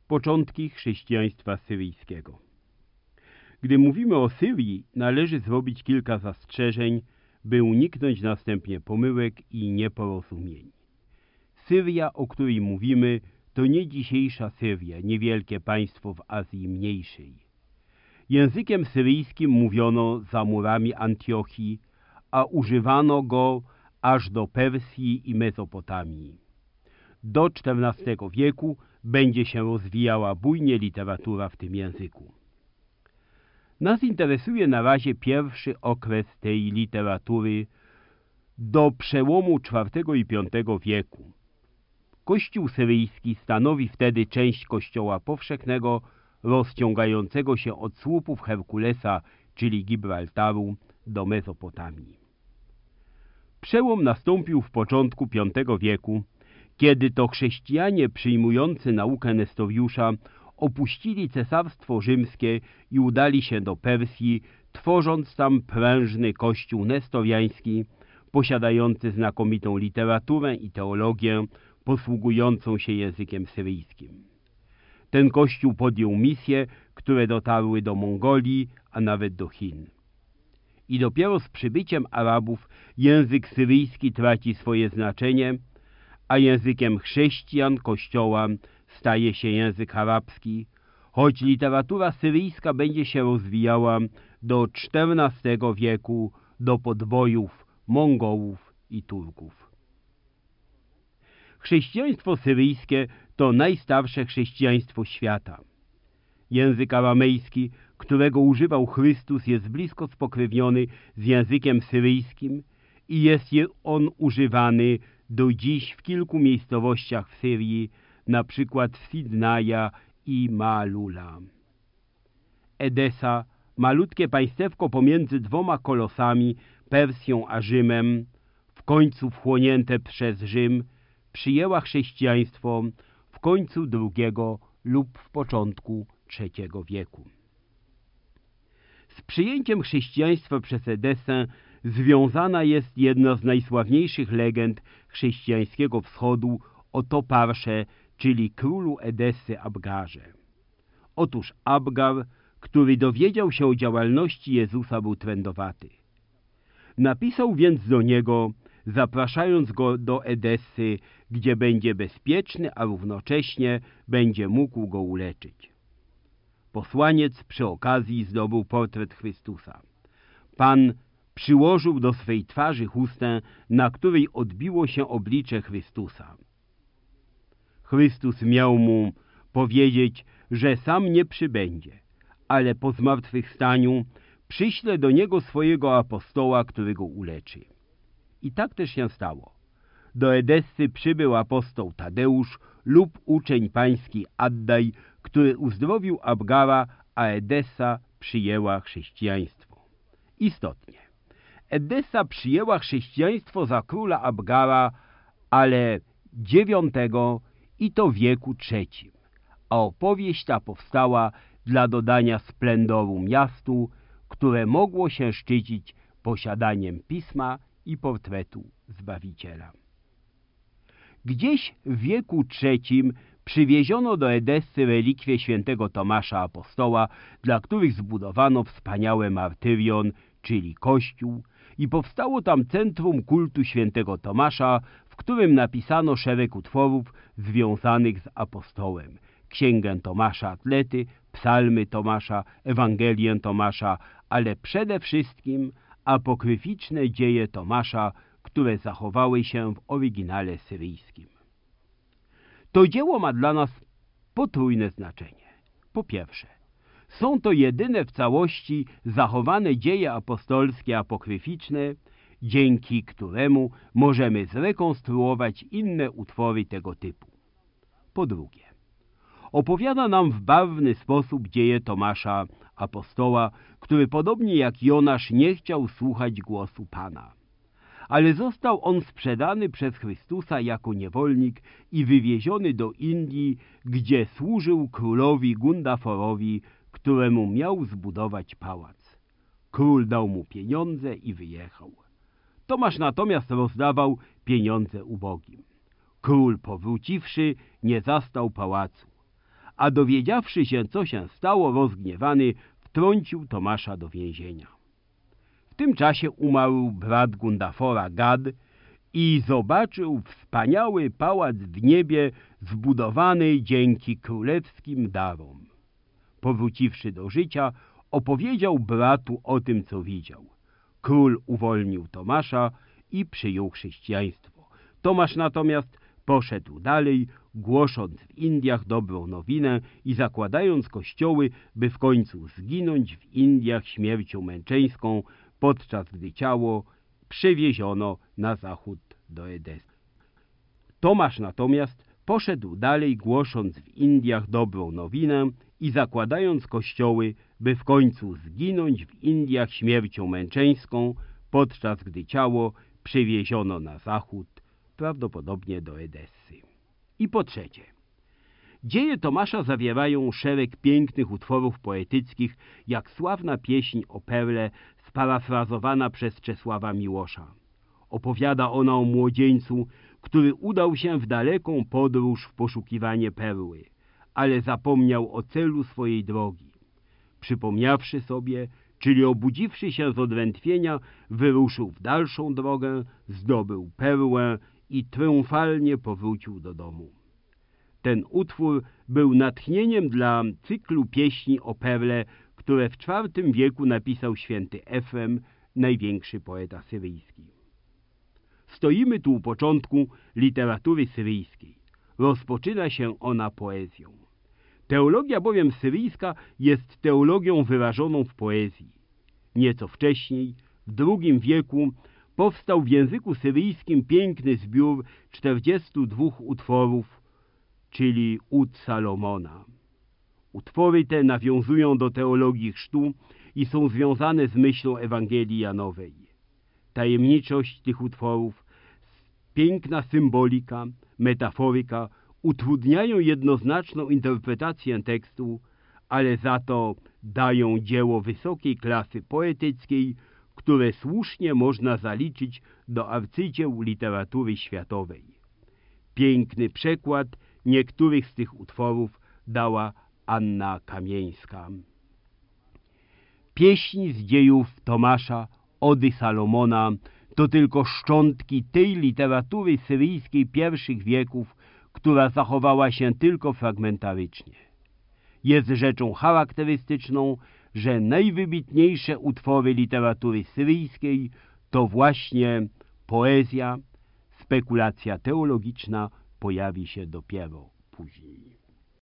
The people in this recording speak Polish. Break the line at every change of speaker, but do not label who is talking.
Początki chrześcijaństwa syryjskiego. Gdy mówimy o Syrii, należy zrobić kilka zastrzeżeń, by uniknąć następnie pomyłek i nieporozumień. Syria, o której mówimy, to nie dzisiejsza Syria, niewielkie państwo w Azji Mniejszej. Językiem syryjskim mówiono za murami Antiochii, a używano go aż do Persji i Mezopotamii. Do XIV wieku będzie się rozwijała bujnie literatura w tym języku. Nas interesuje na razie pierwszy okres tej literatury do przełomu IV i V wieku. Kościół syryjski stanowi wtedy część Kościoła powszechnego, rozciągającego się od słupów Herkulesa, czyli Gibraltaru, do Mezopotamii. Przełom nastąpił w początku V wieku, kiedy to chrześcijanie przyjmujący naukę Nestoriusza opuścili Cesarstwo Rzymskie i udali się do Persji, tworząc tam prężny kościół nestoriański, posiadający znakomitą literaturę i teologię, posługującą się językiem syryjskim. Ten kościół podjął misje, które dotarły do Mongolii, a nawet do Chin. I dopiero z przybyciem Arabów język syryjski traci swoje znaczenie, a językiem chrześcijan Kościoła staje się język arabski, choć literatura syryjska będzie się rozwijała do XIV wieku, do podbojów Mongołów i Turków. Chrześcijaństwo syryjskie to najstarsze chrześcijaństwo świata. Język aramejski, którego używał Chrystus, jest blisko spokrewniony z językiem syryjskim i jest on używany do dziś w kilku miejscowościach w Syrii, na przykład w Sidnaja i Maalula. Edesa, malutkie państewko pomiędzy dwoma kolosami, Persją a Rzymem, w końcu wchłonięte przez Rzym, przyjęła chrześcijaństwo w końcu II lub w początku III wieku. Z przyjęciem chrześcijaństwa przez Edessę związana jest jedna z najsławniejszych legend chrześcijańskiego wschodu o Toparsze, czyli królu Edessy Abgarze. Otóż Abgar, który dowiedział się o działalności Jezusa, był trędowaty. Napisał więc do niego, zapraszając go do Edessy, gdzie będzie bezpieczny, a równocześnie będzie mógł go uleczyć. Posłaniec przy okazji zdobył portret Chrystusa. Pan przyłożył do swej twarzy chustę, na której odbiło się oblicze Chrystusa. Chrystus miał mu powiedzieć, że sam nie przybędzie, ale po zmartwychwstaniu przyśle do niego swojego apostoła, który go uleczy. I tak też się stało. Do Edessy przybył apostoł Tadeusz lub uczeń pański Addaj, który uzdrowił Abgara, a Edessa przyjęła chrześcijaństwo. Istotnie, Edessa przyjęła chrześcijaństwo za króla Abgara, ale IX i to wieku III, a opowieść ta powstała dla dodania splendoru miastu, które mogło się szczycić posiadaniem pisma i portretu Zbawiciela. Gdzieś w wieku III przywieziono do Edessy relikwie świętego Tomasza Apostoła, dla których zbudowano wspaniałe martyrion, czyli kościół, i powstało tam centrum kultu świętego Tomasza, w którym napisano szereg utworów związanych z apostołem. Księgę Tomasza Atlety, psalmy Tomasza, Ewangelię Tomasza, ale przede wszystkim apokryficzne dzieje Tomasza, które zachowały się w oryginale syryjskim. To dzieło ma dla nas potrójne znaczenie. Po pierwsze, są to jedyne w całości zachowane dzieje apostolskie apokryficzne, dzięki któremu możemy zrekonstruować inne utwory tego typu. Po drugie, opowiada nam w barwny sposób dzieje Tomasza Apostoła, który podobnie jak Jonasz nie chciał słuchać głosu Pana. Ale został on sprzedany przez Chrystusa jako niewolnik i wywieziony do Indii, gdzie służył królowi Gundaforowi, któremu miał zbudować pałac. Król dał mu pieniądze i wyjechał. Tomasz natomiast rozdawał pieniądze ubogim. Król powróciwszy nie zastał pałacu, a dowiedziawszy się, co się stało, rozgniewany wtrącił Tomasza do więzienia. W tym czasie umarł brat Gundafora Gad i zobaczył wspaniały pałac w niebie zbudowany dzięki królewskim darom. Powróciwszy do życia, opowiedział bratu o tym, co widział. Król uwolnił Tomasza i przyjął chrześcijaństwo. Tomasz natomiast poszedł dalej, głosząc w Indiach dobrą nowinę i zakładając kościoły, by w końcu zginąć w Indiach śmiercią męczeńską, podczas gdy ciało przewieziono na zachód do Edesy. Tomasz natomiast poszedł dalej, głosząc w Indiach dobrą nowinę i zakładając kościoły, by w końcu zginąć w Indiach śmiercią męczeńską, podczas gdy ciało przewieziono na zachód, prawdopodobnie do Edessy. I po trzecie, dzieje Tomasza zawierają szereg pięknych utworów poetyckich, jak sławna pieśń o Perle sparafrazowana przez Czesława Miłosza. Opowiada ona o młodzieńcu, który udał się w daleką podróż w poszukiwanie perły, ale zapomniał o celu swojej drogi. Przypomniawszy sobie, czyli obudziwszy się z odrętwienia, wyruszył w dalszą drogę, zdobył perłę i triumfalnie powrócił do domu. Ten utwór był natchnieniem dla cyklu pieśni o Perle, które w IV wieku napisał święty Efrem, największy poeta syryjski. Stoimy tu u początku literatury syryjskiej. Rozpoczyna się ona poezją. Teologia bowiem syryjska jest teologią wyrażoną w poezji. Nieco wcześniej, w II wieku, powstał w języku syryjskim piękny zbiór 42 utworów, czyli Ud Salomona. Utwory te nawiązują do teologii chrztu i są związane z myślą Ewangelii Janowej. Tajemniczość tych utworów, piękna symbolika, metaforyka utrudniają jednoznaczną interpretację tekstu, ale za to dają dzieło wysokiej klasy poetyckiej, które słusznie można zaliczyć do arcydzieł literatury światowej. Piękny przekład niektórych z tych utworów dała Anna Kamieńska. Pieśń z dziejów Tomasza, Ody Salomona to tylko szczątki tej literatury syryjskiej pierwszych wieków, która zachowała się tylko fragmentarycznie. Jest rzeczą charakterystyczną, że najwybitniejsze utwory literatury syryjskiej to właśnie poezja, spekulacja teologiczna pojawi się dopiero później.